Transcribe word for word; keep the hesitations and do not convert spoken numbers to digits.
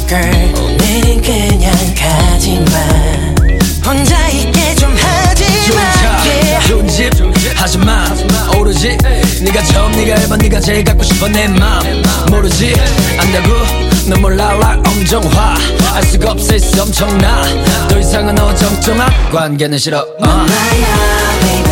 girl 오늘은 그냥 가지마 혼자 있게 좀 하지마 yeah. 좋은 집 하지마 오로지 네가 처음 네가 일 번 네가 제일 갖고 싶어 내 맘 모르지 안다고 넌 몰라 like 엄정화 알 수가 없어 있어 엄청나 더 이상은 어정쩡한 관계는 싫어 uh. 넌 나야 baby